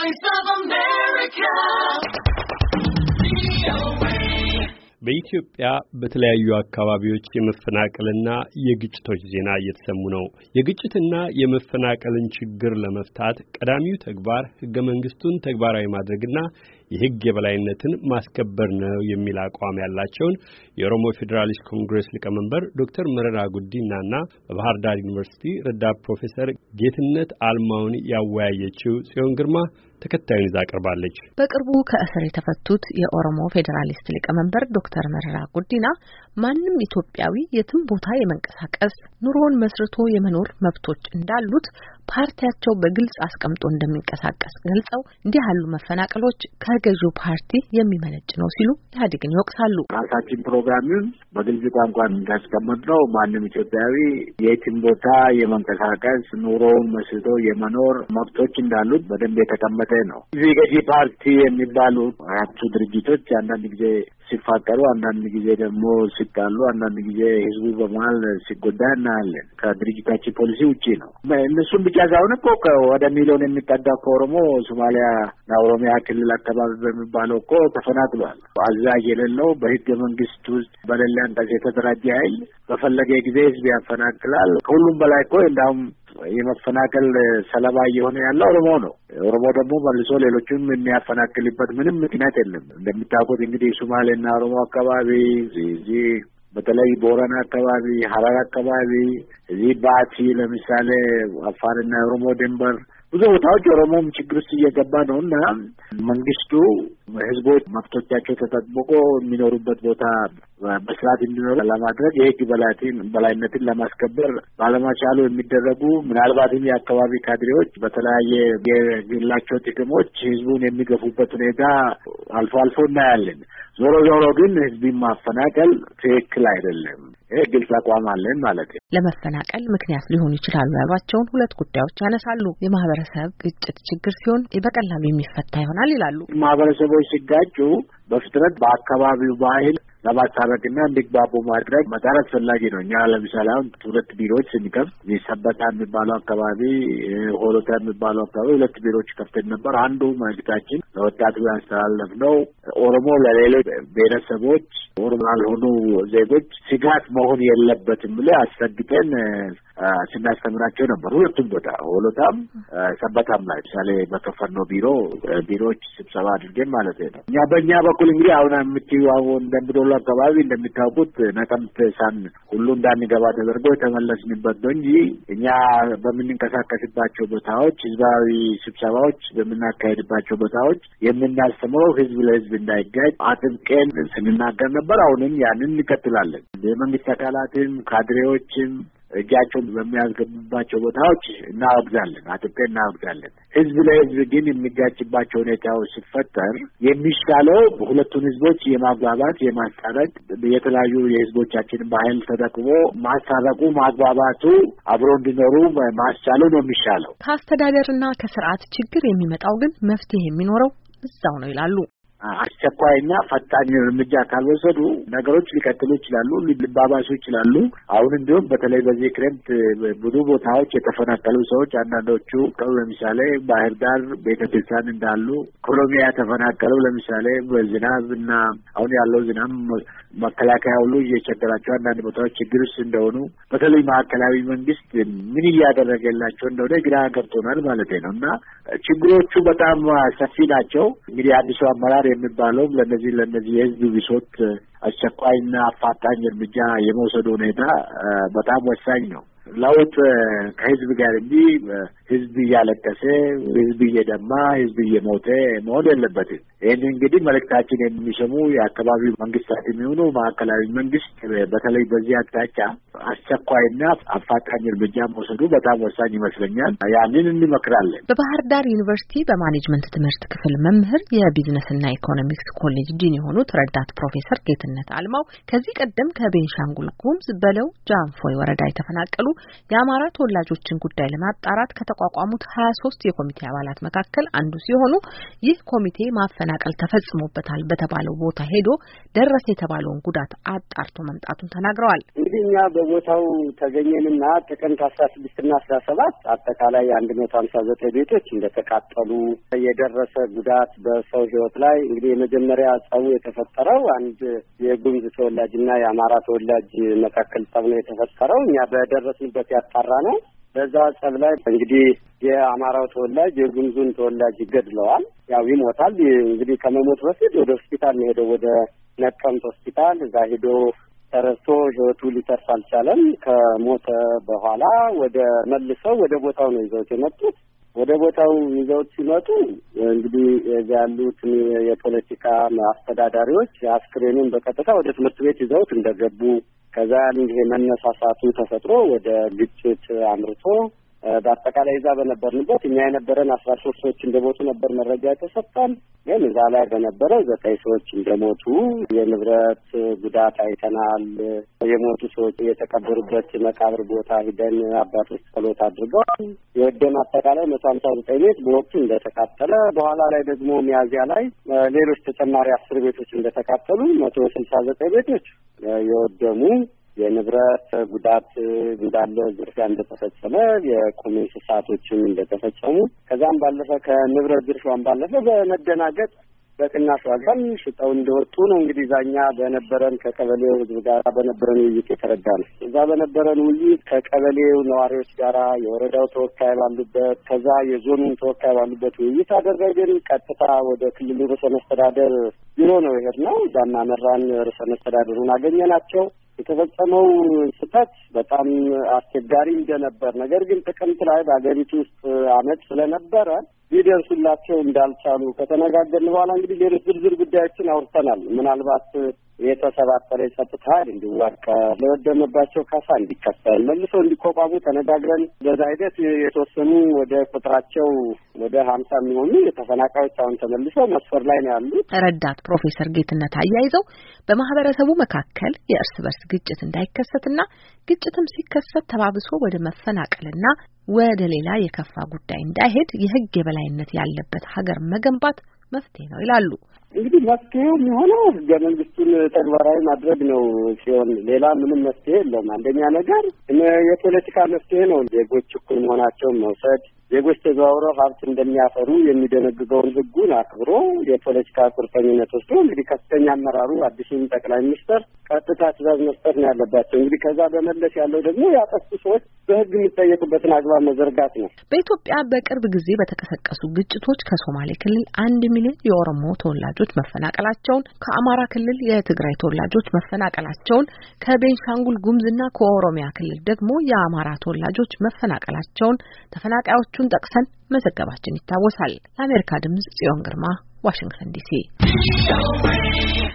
Voice of America. በኢትዮጵያ በተለያዩ አካባቢዎች የመፈናቀልና የግጭቶች ዜና እየተሰሙ ነው። የግጭትና የመፈናቀልን ችግር ለመፍታት ቀዳሚው ተግባር ሕገ መንግስቱን ተግባራዊ ማድረግና የሕግ የበላይነትን ማስከበር ነው የሚል አቋም ያላቸውን የኦሮሞ ፌዴራሊስት ኮንግሬስ ሊቀመንበር ዶክተር መረራ ጉዲናና በባህር ዳር ዩኒቨርሲቲ ረዳት ፕሮፌሰር ጌትነት አልማውን ያወያየችው ጽዮን ግርማ ተከታዩን ይዛ ቀርባለች። በቅርቡ ከእስር የተፈቱት የኦሮሞ ፌዴራሊስት ሊቀመንበር ዶክተር መረራ ጉዲና ማንም ኢትዮጵያዊ የትም ቦታ የመንቀሳቀስ ኑሮውን መስርቶ የመኖር መብቶች እንዳሉት ፓርቲያቸው በግልጽ አስቀምጦ እንደሚንቀሳቀስ ገልጸው እንዲህ ያሉ መፈናቀሎች ከገዢው ፓርቲ የሚመነጭ ነው ሲሉ ኢህአዴግን ይወቅሳሉ። ራሳችን ፕሮግራምን በግልጽ ቋንቋ እንዳስቀመጥነው ማንም ኢትዮጵያዊ የትም ቦታ የመንቀሳቀስ ኑሮውን መስርቶ የመኖር መብቶች እንዳሉት በደንብ የተቀመጠ ነው። እዚህ ገዢ ፓርቲ የሚባሉ አራቱ ድርጅቶች አንዳንድ ጊዜ ሲፋቀሩ፣ አንዳንድ ጊዜ ደግሞ ሲጣሉ፣ አንዳንድ ጊዜ ህዝቡ በመሀል ሲጎዳ እናያለን። ከድርጅታችን ፖሊሲ ውጪ ነው። እነሱም ብቻ ሳይሆን እኮ ወደ ሚሊዮን የሚጠጋ ከኦሮሞ ሶማሊያና ኦሮሚያ ክልል አካባቢ በሚባለው እኮ ተፈናቅሏል። አዛዥ የሌለው በህገ መንግስት ውስጥ በሌላ አንቀጽ የተደራጀ ኃይል በፈለገ ጊዜ ህዝብ ያፈናቅላል። ከሁሉም በላይ እኮ እንዳውም የመፈናቀል ሰለባ እየሆነ ያለው ኦሮሞ ነው። ኦሮሞ ደግሞ መልሶ ሌሎችም የሚያፈናቅልበት ምንም ምክንያት የለም። እንደምታውቁት እንግዲህ ሶማሌና ኦሮሞ አካባቢ እዚህ በተለይ ቦረና አካባቢ፣ ሀረር አካባቢ፣ እዚህ ባቲ ለምሳሌ አፋርና ኦሮሞ ድንበር ብዙ ቦታዎች ኦሮሞም ችግር ውስጥ እየገባ ነው እና መንግስቱ ህዝቦች መብቶቻቸው ተጠብቆ የሚኖሩበት ቦታ በስርዓት እንዲኖር ለማድረግ የህግ በላይነትን ለማስከበር ባለመቻሉ የሚደረጉ ምናልባትም የአካባቢ ካድሬዎች በተለያየ የግላቸው ጥቅሞች ህዝቡን የሚገፉበት ሁኔታ አልፎ አልፎ እናያለን። ዞሮ ዞሮ ግን ህዝብን ማፈናቀል ትክክል አይደለም። ይህ ግልጽ አቋም አለን ማለት ነው። ለመፈናቀል ምክንያት ሊሆኑ ይችላሉ ያሏቸውን ሁለት ጉዳዮች ያነሳሉ። የማህበረሰብ ግጭት ችግር ሲሆን በቀላሉ የሚፈታ ይሆናል ይላሉ። ማህበረሰቦች ሲጋጩ በፍጥነት በአካባቢው ባህል ለማስታረቅና እንዲግባቡ ማድረግ በጣም አስፈላጊ ነው። እኛ ለምሳሌ አሁን ሁለት ቢሮዎች ስንከፍት ሰበታ የሚባለው አካባቢ፣ ሆሎታ የሚባለው አካባቢ ሁለት ቢሮዎች ከፍተን ነበር። አንዱ መልእክታችን ለወጣቱ ያስተላለፍነው ኦሮሞ ለሌሎች ብሔረሰቦች ኦሮሞ ያልሆኑ ዜጎች ስጋት መሆን የለበትም ብለን አስረግጠን ስናስተምራቸው ነበር። ሁለቱም ቦታ ሆሎታም ሰበታም ላይ ምሳሌ በከፈትነው ቢሮዎች ስብሰባ አድርገን ማለት ነው። እኛ በእኛ በኩል እንግዲህ አሁን የምትይው እንደምዶሎ አካባቢ እንደሚታወቁት ነቀምት ሁሉ እንዳንገባ ተደርጎ የተመለስንበት ነው እንጂ እኛ በምንንቀሳቀስባቸው ቦታዎች ህዝባዊ ስብሰባዎች በምናካሄድባቸው ቦታዎች የምናስተምረው ህዝብ ለህዝብ እንዳይጋጭ አጥብቀን ስንናገር ነበር። አሁንም ያንን እንቀጥላለን። የመንግስት አካላትም ካድሬዎችም እጃቸውን በሚያስገቡባቸው ቦታዎች እናወግዛለን፣ አጥብቀን እናወግዛለን። ህዝብ ለህዝብ ግን የሚጋጭባቸው ሁኔታዎች ሲፈጠር የሚሻለው ሁለቱን ህዝቦች የማግባባት የማስታረቅ የተለያዩ የህዝቦቻችን ባህል ተጠቅሞ ማስታረቁ ማግባባቱ አብሮ እንዲኖሩ ማስቻሉ ነው የሚሻለው። ከአስተዳደርና ከስርዓት ችግር የሚመጣው ግን መፍትሄ የሚኖረው እዛው ነው ይላሉ። አስቸኳይና ፈጣን እርምጃ ካልወሰዱ ነገሮች ሊቀጥሉ ይችላሉ፣ ሊባባሱ ይችላሉ። አሁን እንዲሁም በተለይ በዚህ ክረምት ብዙ ቦታዎች የተፈናቀሉ ሰዎች አንዳንዶቹ ለምሳሌ ባህር ዳር ቤተክርስቲያን እንዳሉ፣ ኦሮሚያ ተፈናቀሉ ለምሳሌ በዝናብና አሁን ያለው ዝናብ መከላከያ ሁሉ እየቸገራቸው አንዳንድ ቦታዎች ችግር ውስጥ እንደሆኑ በተለይ ማዕከላዊ መንግስት ምን እያደረገላቸው እንደሆነ ግራ ገብቶናል ማለት ነው እና ችግሮቹ በጣም ሰፊ ናቸው። እንግዲህ አዲሱ አመራር የሚባለው ለነዚህ የህዝብ ብሶት አስቸኳይና አፋጣኝ እርምጃ የመውሰድ ሁኔታ በጣም ወሳኝ ነው። ለውጥ ከህዝብ ጋር እንጂ ህዝብ እያለቀሰ ህዝብ እየደማ ህዝብ እየሞተ መሆን የለበትም። ይህን እንግዲህ መልእክታችን የሚሰሙ የአካባቢው መንግስታት የሚሆኑ ማዕከላዊ መንግስት በተለይ በዚህ አቅጣጫ አስቸኳይና አፋጣኝ እርምጃ መውሰዱ በጣም ወሳኝ ይመስለኛል። ያንን እንመክራለን። በባህር ዳር ዩኒቨርሲቲ በማኔጅመንት ትምህርት ክፍል መምህር የቢዝነስና ኢኮኖሚክስ ኮሌጅ ዲን የሆኑት ረዳት ፕሮፌሰር ጌትነት አልማው ከዚህ ቀደም ከቤንሻንጉል ጉሙዝ በለው ጃንፎይ ወረዳ የተፈናቀሉ የአማራ ተወላጆችን ጉዳይ ለማጣራት ከተቋቋሙት 23 የኮሚቴ አባላት መካከል አንዱ ሲሆኑ ይህ ኮሚቴ ማፈናቀል ተፈጽሞበታል በተባለው ቦታ ሄዶ ደረሰ የተባለውን ጉዳት አጣርቶ መምጣቱን ተናግረዋል። እንግዲህ እኛ በቦታው ተገኘንና ጥቅምት 16 እና 17 አጠቃላይ 159 ቤቶች እንደተቃጠሉ የደረሰ ጉዳት በሰው ሕይወት ላይ እንግዲህ የመጀመሪያ ጸቡ የተፈጠረው አንድ የጉምዝ ተወላጅና የአማራ ተወላጅ መካከል ጸብ ነው የተፈጠረው። እኛ በደረስንበት ያጣራ ነው። በዛ ጸብ ላይ እንግዲህ የአማራው ተወላጅ የጉምዙን ተወላጅ ይገድለዋል። ያው ይሞታል። እንግዲህ ከመሞት በፊት ወደ ሆስፒታል ነው ሄደው ወደ ነቀምት ሆስፒታል እዛ ሄዶ ተረስቶ ሕይወቱ ሊተርፍ አልቻለም። ከሞተ በኋላ መልሰው ወደ ቦታው ነው ይዘውት የመጡት። ወደ ቦታው ይዘውት ሲመጡ እንግዲህ ያሉት የፖለቲካ አስተዳዳሪዎች አስክሬኑን በቀጥታ ወደ ትምህርት ቤት ይዘውት እንደገቡ ከዛ እንግዲህ መነሳሳቱ ተፈጥሮ ወደ ግጭት አምርቶ በአጠቃላይ እዛ በነበርንበት እኛ የነበረን 13 ሰዎች እንደሞቱ ነበር መረጃ የተሰጠን። ግን እዛ ላይ በነበረው 9 ሰዎች እንደሞቱ የንብረት ጉዳት አይተናል። የሞቱ ሰዎች የተቀበሩበት መቃብር ቦታ ሂደን አባቶች ጸሎት አድርገዋል። የወደም አጠቃላይ 159 ቤት በወቅቱ እንደተቃጠለ፣ በኋላ ላይ ደግሞ ሚያዝያ ላይ ሌሎች ተጨማሪ 10 ቤቶች እንደተቃጠሉ 169 ቤቶች የወደሙ የንብረት ጉዳት እንዳለ ዝርፊያ እንደተፈጸመ የቁም እንስሳቶችም እንደተፈጸሙ ከዛም ባለፈ ከንብረት ዝርፊያም ባለፈ በመደናገጥ በቅናሽ ዋጋም ሽጠው እንደወጡ ነው። እንግዲህ ዛኛ በነበረን ከቀበሌው ሕዝብ ጋር በነበረን ውይይት የተረዳ ነው። እዛ በነበረን ውይይት ከቀበሌው ነዋሪዎች ጋራ የወረዳው ተወካይ ባሉበት ከዛ የዞኑን ተወካይ ባሉበት ውይይት አደረግን። ቀጥታ ወደ ክልሉ ርዕሰ መስተዳደር ቢሮ ነው የሄድነው። ዛና መራን ርዕሰ መስተዳደሩን አገኘናቸው። የተፈጸመው ስህተት በጣም አስቸጋሪ እንደነበር፣ ነገር ግን ጥቅምት ላይ በአገሪቱ ውስጥ አመት ስለነበረ ሊደርሱላቸው እንዳልቻሉ ከተነጋገርን በኋላ እንግዲህ ሌሎች ዝርዝር ጉዳዮችን አውርተናል። ምናልባት የተሰባጠረ የጸጥታ ኃይል እንዲዋቀር፣ ለወደመባቸው ካሳ እንዲከፈል፣ መልሶ እንዲቋቋሙ ተነጋግረን በዛ ሂደት የተወሰኑ ወደ ቁጥራቸው ወደ 50 የሚሆኑ የተፈናቃዮች አሁን ተመልሰው መስፈር ላይ ነው ያሉት። ረዳት ፕሮፌሰር ጌትነት አያይዘው በማህበረሰቡ መካከል የእርስ በርስ ግጭት እንዳይከሰትና ግጭትም ሲከሰት ተባብሶ ወደ መፈናቀልና ወደ ሌላ የከፋ ጉዳይ እንዳይሄድ የሕግ የበላይነት ያለበት ሀገር መገንባት መፍትሄ ነው ይላሉ። እንግዲህ መፍትሄው የሚሆነው ሕገ መንግስቱን ተግባራዊ ማድረግ ነው ሲሆን ሌላ ምንም መፍትሄ የለውም። አንደኛ ነገር የፖለቲካ መፍትሄ ነው። ዜጎች እኩል መሆናቸውን መውሰድ፣ ዜጎች ተዘዋውረው ሀብት እንደሚያፈሩ የሚደነግገውን ሕጉን አክብሮ የፖለቲካ ቁርጠኝነት ወስዶ እንግዲህ ከፍተኛ አመራሩ አዲሱን ጠቅላይ ሚኒስትር ቀጥታ ትዕዛዝ መስጠት ነው ያለባቸው። እንግዲህ ከዛ በመለስ ያለው ደግሞ ያጠፉ ሰዎች በሕግ የሚጠየቁበትን አግባብ መዘርጋት ነው። በኢትዮጵያ በቅርብ ጊዜ በተቀሰቀሱ ግጭቶች ከሶማሌ ክልል 1 ሚሊዮን የኦሮሞ ተወላጆች መፈናቀላቸውን፣ ከአማራ ክልል የትግራይ ተወላጆች መፈናቀላቸውን፣ ከቤንሻንጉል ጉሙዝና ከኦሮሚያ ክልል ደግሞ የአማራ ተወላጆች መፈናቀላቸውን ተፈናቃዮቹን ጠቅሰን መዘገባችን ይታወሳል። ለአሜሪካ ድምጽ ጽዮን ግርማ ዋሽንግተን ዲሲ